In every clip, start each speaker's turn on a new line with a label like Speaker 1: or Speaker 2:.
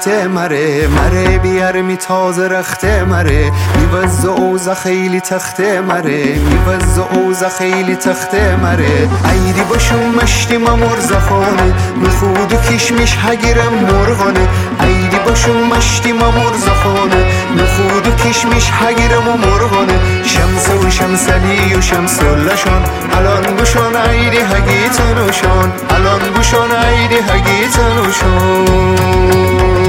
Speaker 1: رخته مره بیار می تازه رخته مره میوز اوزا خیلی تخته مره میوز اوزا خیلی تخته مره ایدی باشم مشتی ما مرزخانه میخود و کشمش هگیرم مرغانه ایدی باشم مشتی ما مرزخانه میخود و کشمش هگیرم و مرغانه شمس و شمسلی و شمسلشان الان بشان ایدی هگی تنوشان الان بشان ایدی هگی تنوشان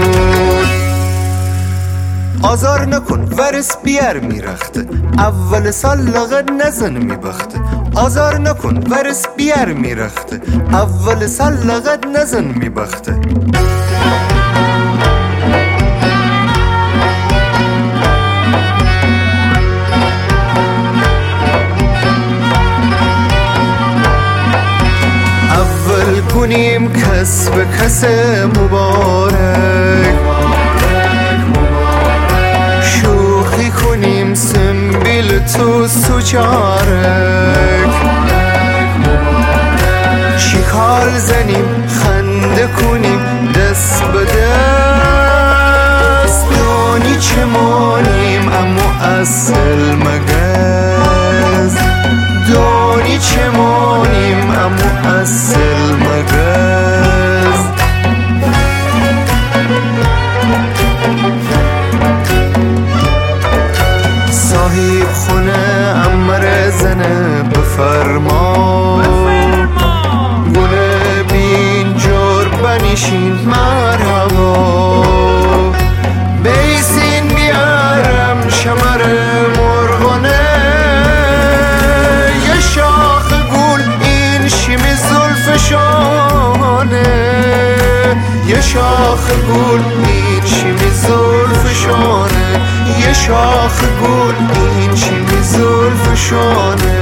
Speaker 1: آزار نکن ورس بیار میرخته اول سال لغت نزن میبخته آزار نکن ورس بیار میرخته اول سال لغت نزن میبخته اول کنیم کس به کس مبارک شوخی کنیم سنبیل تو سوچارک شکال زنیم خنده کنیم دست به دست دانی چمانیم اما اصل مگز دانی چمانیم اما اصل مگز صاحب خونه امر زنه بفرما گونه بین جور بنشین مرحبا بیسین بیارم شمر مرغانه یه شاخ گل این شیم زلفشانه یه شاخ گل این شیم زلفشانه یه شاخ گل این شیم زلفشانه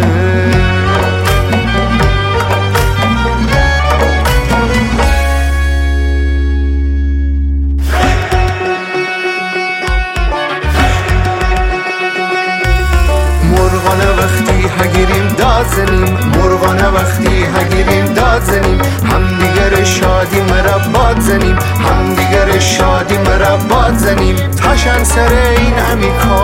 Speaker 1: مرغانه وقتی هگیریم داد زنیم مرغانه وقتی هگیریم داد زنیم همدیگر شادی مربات زنیم همدیگر شادی مربات زنیم تاشن سر این همی